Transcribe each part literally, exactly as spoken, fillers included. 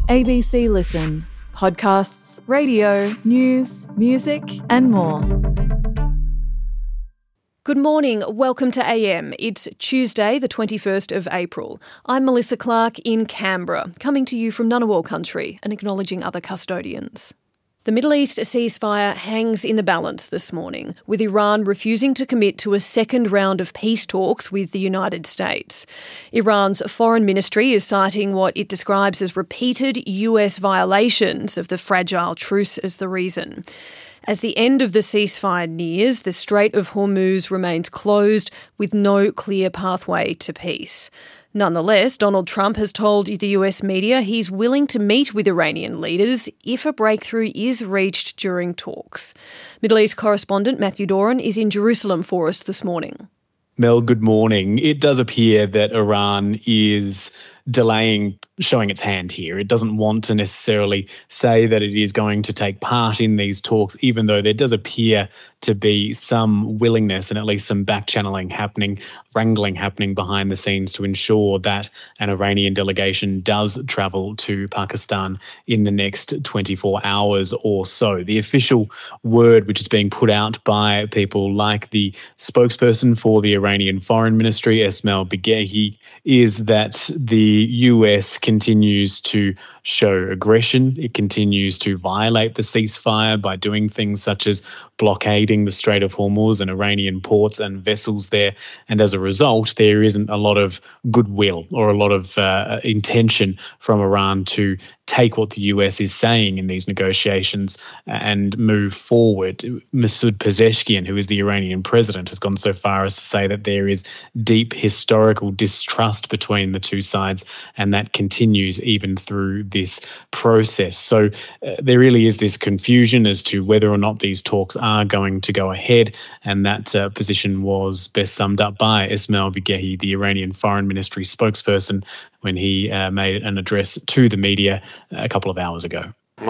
A B C Listen. Podcasts, radio, news, music and more. Good morning. Welcome to A M. It's Tuesday, the twenty-first of April. I'm Melissa Clark in Canberra, coming to you from Ngunnawal country and acknowledging other custodians. The Middle East ceasefire hangs in the balance this morning, with Iran refusing to commit to a second round of peace talks with the United States. Iran's foreign ministry is citing what it describes as repeated U S violations of the fragile truce as the reason. As the end of the ceasefire nears, the Strait of Hormuz remains closed with no clear pathway to peace. Nonetheless, Donald Trump has told the U S media he's willing to meet with Iranian leaders if a breakthrough is reached during talks. Middle East correspondent Matthew Doran is in Jerusalem for us this morning. Mel, good morning. It does appear that Iran is delaying showing its hand here. It doesn't want to necessarily say that it is going to take part in these talks, even though there does appear to be some willingness and at least some back-channeling happening, wrangling happening behind the scenes to ensure that an Iranian delegation does travel to Pakistan in the next twenty-four hours or so. The official word which is being put out by people like the spokesperson for the Iranian Foreign Ministry, Esmail Baghaei, is that the U S continues to show aggression. It continues to violate the ceasefire by doing things such as blockading the Strait of Hormuz and Iranian ports and vessels there. And as a result, there isn't a lot of goodwill or a lot of uh, intention from Iran to take what the U S is saying in these negotiations and move forward. Masoud Pezeshkian, who is the Iranian president, has gone so far as to say that there is deep historical distrust between the two sides, and that continues even through this process. So uh, there really is this confusion as to whether or not these talks are going to go ahead, and that uh, position was best summed up by Esmail Baghaei, the Iranian Foreign Ministry spokesperson, when he uh, made an address to the media a couple of hours ago.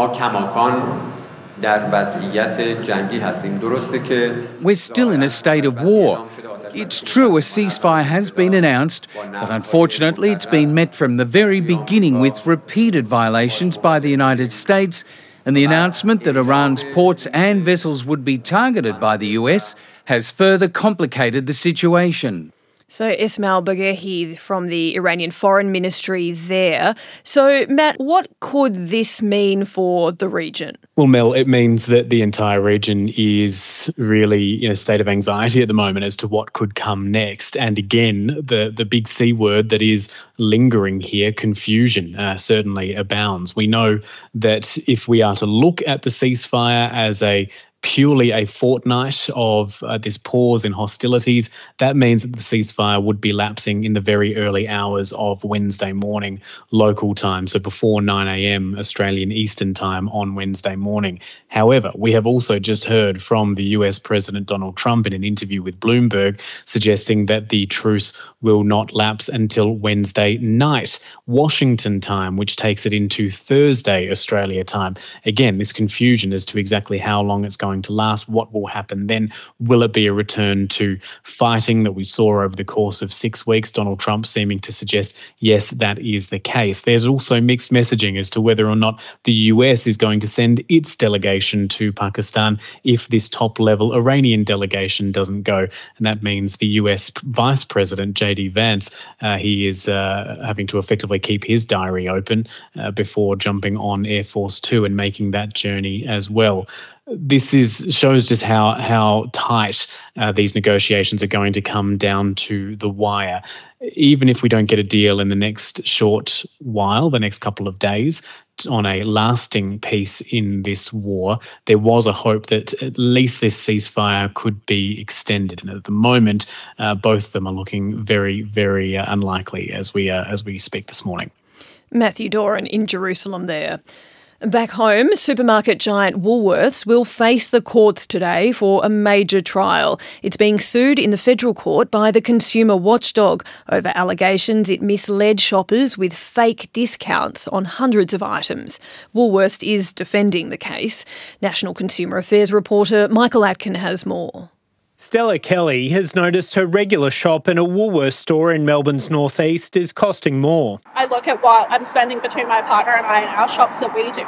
We're still in a state of war. It's true a ceasefire has been announced, but unfortunately it's been met from the very beginning with repeated violations by the United States, and the announcement that Iran's ports and vessels would be targeted by the U S has further complicated the situation. So Esmail Baghaei from the Iranian Foreign Ministry there. So Matt, what could this mean for the region? Well, Mel, it means that the entire region is really in a state of anxiety at the moment as to what could come next. And again, the, the big C word that is lingering here, confusion, uh, certainly abounds. We know that if we are to look at the ceasefire as a purely a fortnight of uh, this pause in hostilities, that means that the ceasefire would be lapsing in the very early hours of Wednesday morning local time, so before nine a.m. Australian Eastern Time on Wednesday morning. However, we have also just heard from the U S President Donald Trump in an interview with Bloomberg suggesting that the truce will not lapse until Wednesday night, Washington time, which takes it into Thursday Australia time. Again, this confusion as to exactly how long it's going to last, what will happen then. Will it be a return to fighting that we saw over the course of six weeks? Donald Trump seeming to suggest, yes, that is the case. There's also mixed messaging as to whether or not the U S is going to send its delegation to Pakistan if this top-level Iranian delegation doesn't go. And that means the U S Vice President, J D Vance, uh, he is uh, having to effectively keep his diary open uh, before jumping on Air Force Two and making that journey as well. This is shows just how how tight uh, these negotiations are going to come down to the wire. Even if we don't get a deal in the next short while, the next couple of days, on a lasting peace in this war, there was a hope that at least this ceasefire could be extended. And at the moment, uh, both of them are looking very, very uh, unlikely as we uh, as we speak this morning. Matthew Doran in Jerusalem there. Back home, supermarket giant Woolworths will face the courts today for a major trial. It's being sued in the federal court by the consumer watchdog over allegations it misled shoppers with fake discounts on hundreds of items. Woolworths is defending the case. National Consumer Affairs reporter Michael Atkin has more. Stella Kelly has noticed her regular shop in a Woolworths store in Melbourne's northeast is costing more. I look at what I'm spending between my partner and I and our shops that we do,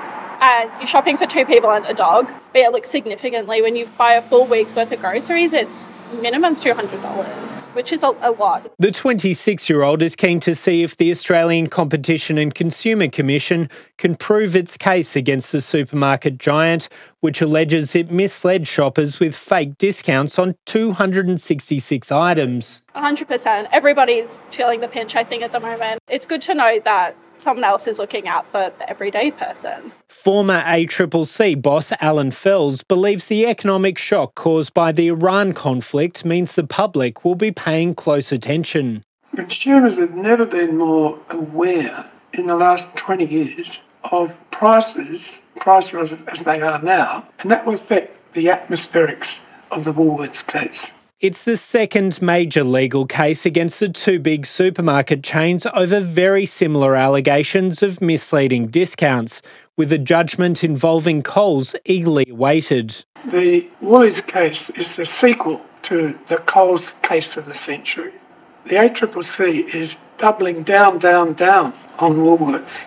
and you're shopping for two people and a dog, but it looks significantly. When you buy a full week's worth of groceries, it's minimum two hundred dollars, which is a, a lot. The twenty-six-year-old is keen to see if the Australian Competition and Consumer Commission can prove its case against the supermarket giant, which alleges it misled shoppers with fake discounts on two hundred sixty-six items. one hundred percent. Everybody's feeling the pinch, I think, at the moment. It's good to know that someone else is looking out for the everyday person. Former A C C C boss Alan Fells believes the economic shock caused by the Iran conflict means the public will be paying close attention. Consumers have never been more aware in the last twenty years of prices, price rises as they are now, and that will affect the atmospherics of the Woolworths case. It's the second major legal case against the two big supermarket chains over very similar allegations of misleading discounts, with a judgment involving Coles eagerly awaited. The Woolies case is the sequel to the Coles case of the century. The A C C C is doubling down, down, down on Woolworths.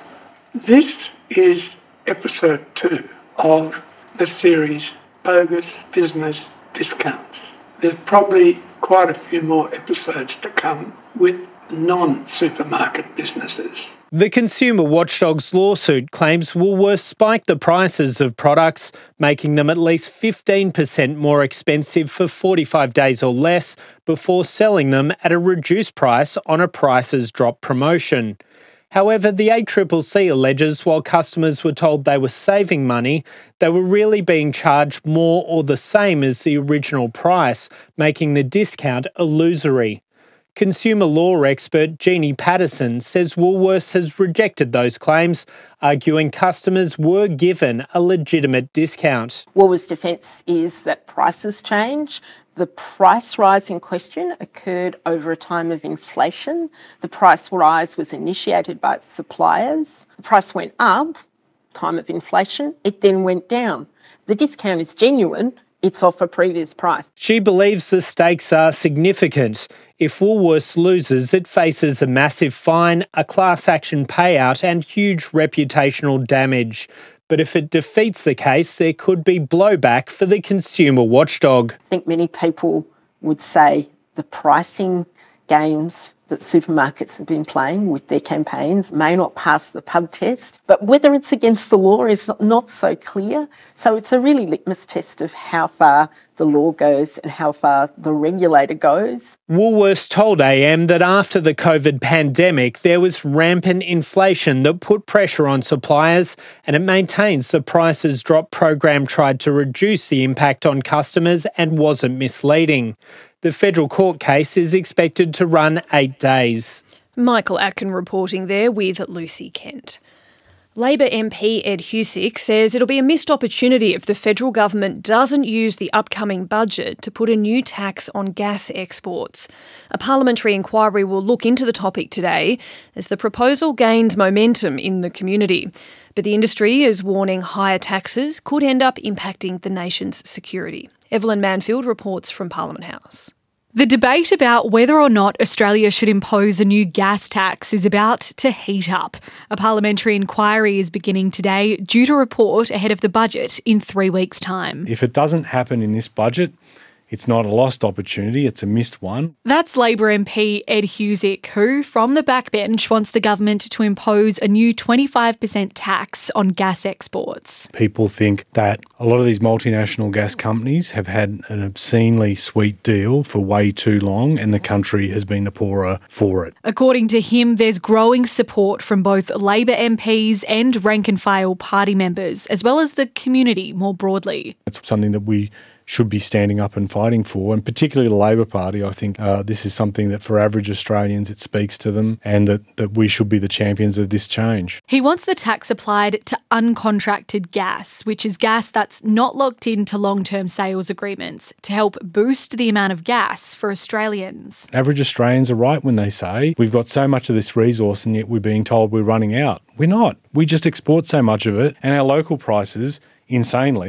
This is episode two of the series Bogus Business Discounts. There's probably quite a few more episodes to come with non-supermarket businesses. The Consumer Watchdog's lawsuit claims Woolworths spiked the prices of products, making them at least fifteen percent more expensive for forty-five days or less before selling them at a reduced price on a prices drop promotion. However, the A C C C alleges while customers were told they were saving money, they were really being charged more or the same as the original price, making the discount illusory. Consumer law expert Jeannie Patterson says Woolworths has rejected those claims, arguing customers were given a legitimate discount. Woolworths' defence is that prices change. The price rise in question occurred over a time of inflation. The price rise was initiated by its suppliers. The price went up, time of inflation. It then went down. The discount is genuine. It's off a previous price. She believes the stakes are significant. If Woolworths loses, it faces a massive fine, a class action payout and huge reputational damage. But if it defeats the case, there could be blowback for the Consumer Watchdog. I think many people would say the pricing games that supermarkets have been playing with their campaigns may not pass the pub test, but whether it's against the law is not so clear. So it's a really litmus test of how far the law goes and how far the regulator goes. Woolworths told A M that after the COVID pandemic, there was rampant inflation that put pressure on suppliers, and it maintains the Prices Drop program tried to reduce the impact on customers and wasn't misleading. The federal court case is expected to run eight days. Michael Atkin reporting there with Lucy Kent. Labor M P Ed Husic says it'll be a missed opportunity if the federal government doesn't use the upcoming budget to put a new tax on gas exports. A parliamentary inquiry will look into the topic today as the proposal gains momentum in the community. But the industry is warning higher taxes could end up impacting the nation's security. Evelyn Manfield reports from Parliament House. The debate about whether or not Australia should impose a new gas tax is about to heat up. A parliamentary inquiry is beginning today, due to report ahead of the budget in three weeks' time. If it doesn't happen in this budget, it's not a lost opportunity, it's a missed one. That's Labor M P Ed Husic, who, from the backbench, wants the government to impose a new twenty-five percent tax on gas exports. People think that a lot of these multinational gas companies have had an obscenely sweet deal for way too long, and the country has been the poorer for it. According to him, there's growing support from both Labor M Ps and rank-and-file party members, as well as the community more broadly. It's something that we should be standing up and fighting for, and particularly the Labor Party. I think uh, this is something that for average Australians it speaks to them, and that, that we should be the champions of this change. He wants the tax applied to uncontracted gas, which is gas that's not locked into long-term sales agreements, to help boost the amount of gas for Australians. Average Australians are right when they say we've got so much of this resource and yet we're being told we're running out. We're not. We just export so much of it, and our local prices, insanely,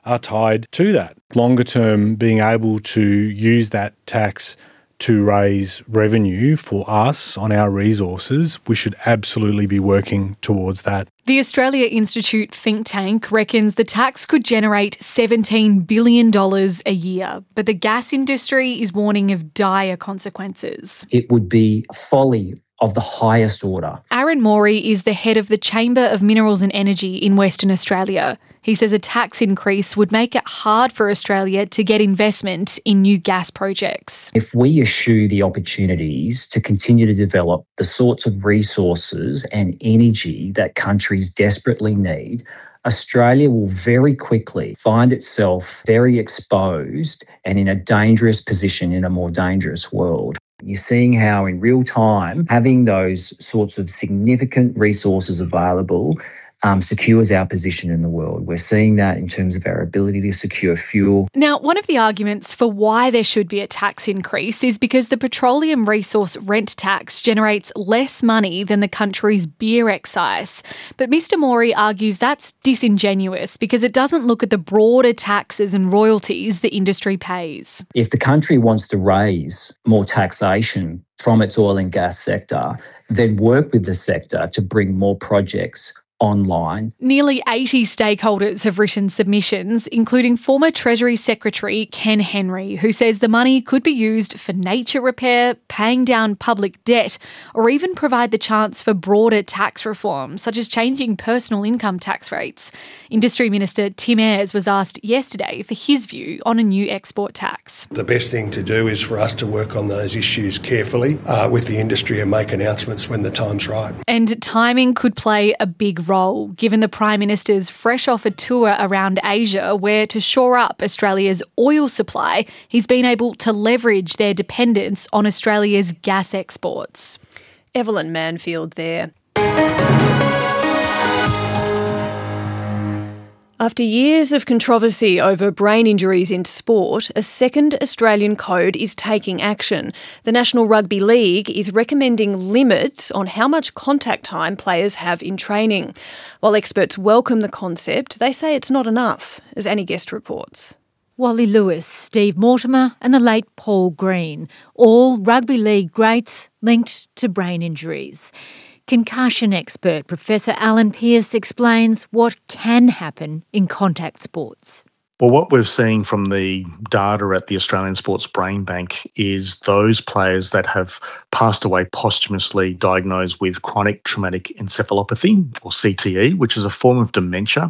are tied to that. Longer term, being able to use that tax to raise revenue for us on our resources, we should absolutely be working towards that. The Australia Institute think tank reckons the tax could generate seventeen billion dollars a year, but the gas industry is warning of dire consequences. It would be folly of the highest order. Aaron Morey is the head of the Chamber of Minerals and Energy in Western Australia. He says a tax increase would make it hard for Australia to get investment in new gas projects. If we eschew the opportunities to continue to develop the sorts of resources and energy that countries desperately need, Australia will very quickly find itself very exposed and in a dangerous position in a more dangerous world. You're seeing how in real time, having those sorts of significant resources available um, secures our position in the world. We're seeing that in terms of our ability to secure fuel. Now, one of the arguments for why there should be a tax increase is because the petroleum resource rent tax generates less money than the country's beer excise. But Mister Morey argues that's disingenuous because it doesn't look at the broader taxes and royalties the industry pays. If the country wants to raise more taxation from its oil and gas sector, then work with the sector to bring more projects online. Nearly eighty stakeholders have written submissions, including former Treasury Secretary Ken Henry, who says the money could be used for nature repair, paying down public debt, or even provide the chance for broader tax reform, such as changing personal income tax rates. Industry Minister Tim Ayres was asked yesterday for his view on a new export tax. The best thing to do is for us to work on those issues carefully uh, with the industry and make announcements when the time's right. And timing could play a big role, given the Prime Minister's fresh off a tour around Asia where, to shore up Australia's oil supply, he's been able to leverage their dependence on Australia's gas exports. Evelyn Manfield there. After years of controversy over brain injuries in sport, a second Australian code is taking action. The National Rugby League is recommending limits on how much contact time players have in training. While experts welcome the concept, they say it's not enough, as Annie Guest reports. Wally Lewis, Steve Mortimer and the late Paul Green, all rugby league greats linked to brain injuries. Concussion expert Professor Alan Pearce explains what can happen in contact sports. Well, what we're seeing from the data at the Australian Sports Brain Bank is those players that have passed away posthumously diagnosed with chronic traumatic encephalopathy, or C T E, which is a form of dementia.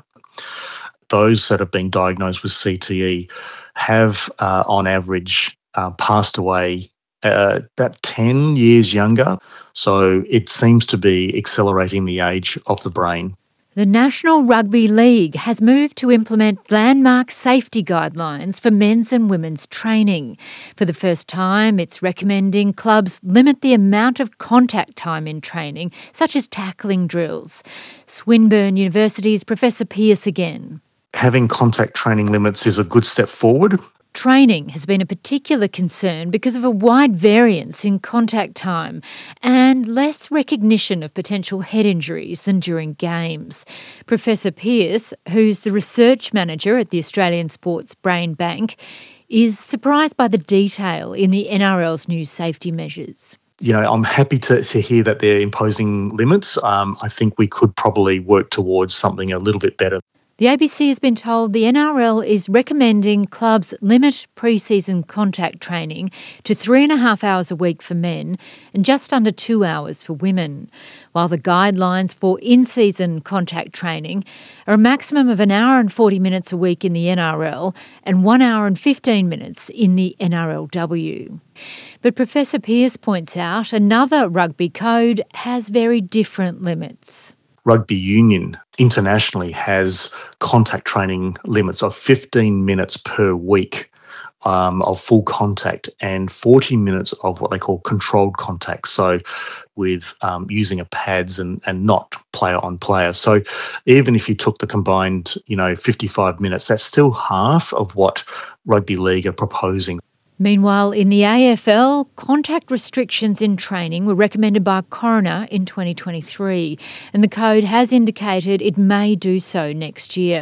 Those that have been diagnosed with C T E have, uh, on average, uh, passed away Uh, about ten years younger, so it seems to be accelerating the age of the brain. The National Rugby League has moved to implement landmark safety guidelines for men's and women's training. For the first time, it's recommending clubs limit the amount of contact time in training, such as tackling drills. Swinburne University's Professor Pearce again. Having contact training limits is a good step forward. Training has been a particular concern because of a wide variance in contact time and less recognition of potential head injuries than during games. Professor Pearce, who's the research manager at the Australian Sports Brain Bank, is surprised by the detail in the N R L's new safety measures. You know, I'm happy to, to hear that they're imposing limits. Um, I think we could probably work towards something a little bit better. The A B C has been told the N R L is recommending clubs limit pre-season contact training to three and a half hours a week for men and just under two hours for women, while the guidelines for in-season contact training are a maximum of an hour and forty minutes a week in the N R L and one hour and fifteen minutes in the N R L W. But Professor Pearce points out another rugby code has very different limits. Rugby Union internationally has contact training limits of fifteen minutes per week um, of full contact and forty minutes of what they call controlled contact, so with um, using of pads and, and not player on player. So even if you took the combined, you know, fifty-five minutes, that's still half of what Rugby League are proposing. Meanwhile, in the A F L, contact restrictions in training were recommended by a coroner in twenty twenty-three, and the code has indicated it may do so next year.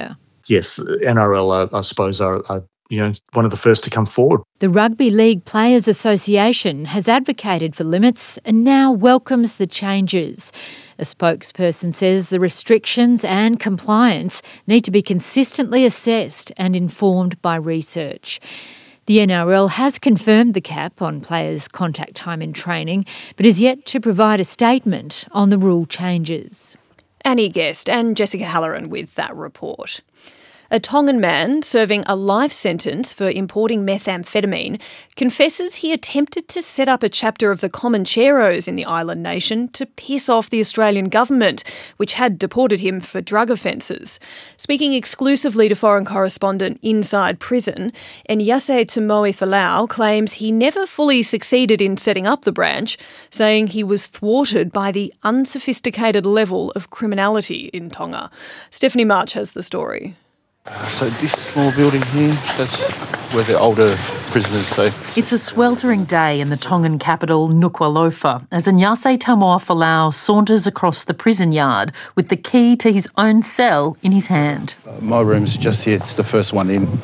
yes, N R L, uh, I suppose, are, are you know one of the first to come forward. The Rugby League Players Association has advocated for limits and now welcomes the changes. A spokesperson says the restrictions and compliance need to be consistently assessed and informed by research. The N R L has confirmed the cap on players' contact time in training, but is yet to provide a statement on the rule changes. Annie Guest and Jessica Halloran with that report. A Tongan man serving a life sentence for importing methamphetamine confesses he attempted to set up a chapter of the Comancheros in the island nation to piss off the Australian government, which had deported him for drug offences. Speaking exclusively to foreign correspondent inside prison, Enyase Tumoe Falau claims he never fully succeeded in setting up the branch, saying he was thwarted by the unsophisticated level of criminality in Tonga. Stephanie March has the story. So this small building here, that's where the older prisoners stay. It's a sweltering day in the Tongan capital, Nuku'alofa, as Enyase Tumoe Falau saunters across the prison yard with the key to his own cell in his hand. Uh, my room's just here, it's the first one in.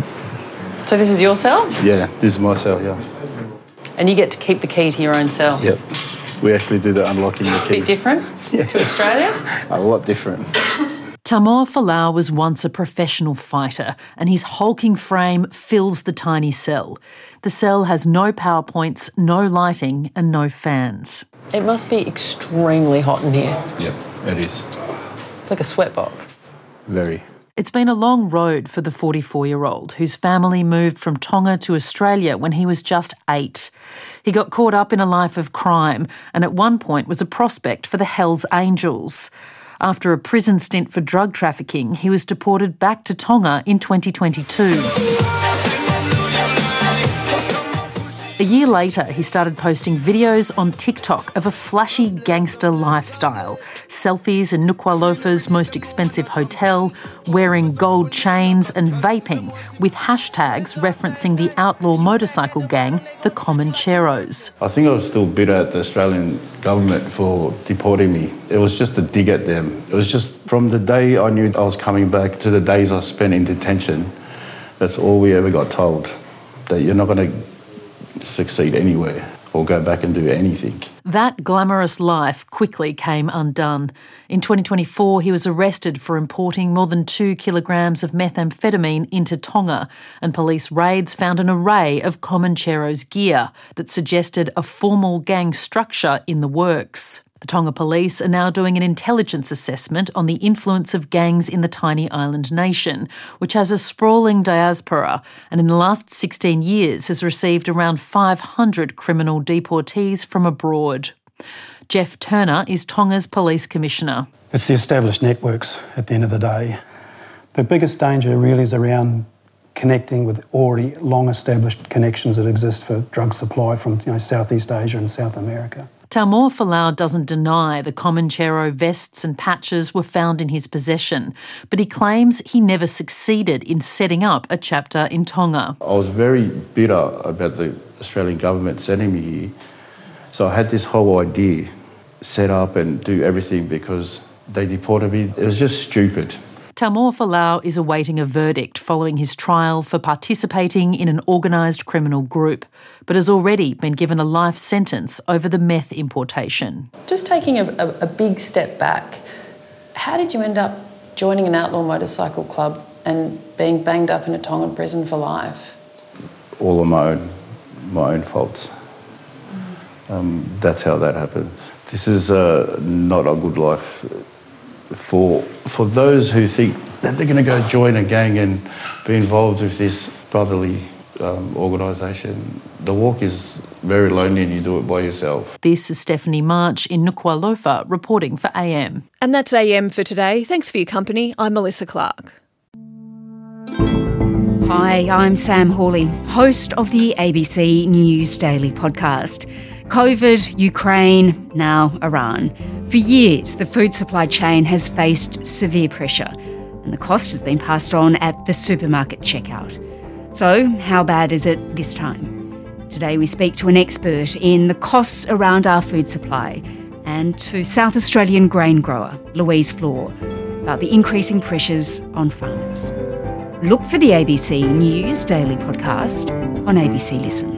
So this is your cell? Yeah, this is my cell, yeah. And you get to keep the key to your own cell? Yep. We actually do the unlocking the keys. A bit different yeah. to Australia? A lot different. Tumoe Falau was once a professional fighter, and his hulking frame fills the tiny cell. The cell has no power points, no lighting and no fans. It must be extremely hot in here. Yep, it is. It's like a sweatbox. Very. It's been a long road for the forty-four-year-old, whose family moved from Tonga to Australia when he was just eight. He got caught up in a life of crime and at one point was a prospect for the Hells Angels. After a prison stint for drug trafficking, he was deported back to Tonga in twenty twenty-two. A year later, he started posting videos on TikTok of a flashy gangster lifestyle. Selfies in Nuku'alofa's most expensive hotel, wearing gold chains and vaping, with hashtags referencing the outlaw motorcycle gang, the Comancheros. I think I was still bitter at the Australian government for deporting me. It was just a dig at them. It was just from the day I knew I was coming back to the days I spent in detention, that's all we ever got told, that you're not going to succeed anywhere or go back and do anything. That glamorous life quickly came undone. In twenty twenty-four, he was arrested for importing more than two kilograms of methamphetamine into Tonga, and police raids found an array of Comancheros gear that suggested a formal gang structure in the works. The Tonga police are now doing an intelligence assessment on the influence of gangs in the tiny island nation, which has a sprawling diaspora and in the last sixteen years has received around five hundred criminal deportees from abroad. Jeff Turner is Tonga's police commissioner. It's the established networks at the end of the day. The biggest danger really is around connecting with already long-established connections that exist for drug supply from you know, Southeast Asia and South America. Tumoe Falau doesn't deny the Comanchero vests and patches were found in his possession, but he claims he never succeeded in setting up a chapter in Tonga. I was very bitter about the Australian government sending me here, so I had this whole idea set up and do everything because they deported me. It was just stupid. Tumoe Falau is awaiting a verdict following his trial for participating in an organised criminal group, but has already been given a life sentence over the meth importation. Just taking a, a, a big step back, how did you end up joining an outlaw motorcycle club and being banged up in a Tongan prison for life? All of my own, my own faults. Um, that's how that happened. This is uh, not a good life. For for those who think that they're going to go join a gang and be involved with this brotherly um, organisation, the walk is very lonely and you do it by yourself. This is Stephanie March in Nuku'alofa reporting for A M. And that's A M for today. Thanks for your company. I'm Melissa Clark. Hi, I'm Sam Hawley, host of the A B C News Daily podcast. COVID, Ukraine, now Iran. For years, the food supply chain has faced severe pressure, and the cost has been passed on at the supermarket checkout. So, how bad is it this time? Today we speak to an expert in the costs around our food supply and to South Australian grain grower Louise Flor. about the increasing pressures on farmers. Look for the A B C News Daily podcast on A B C Listen.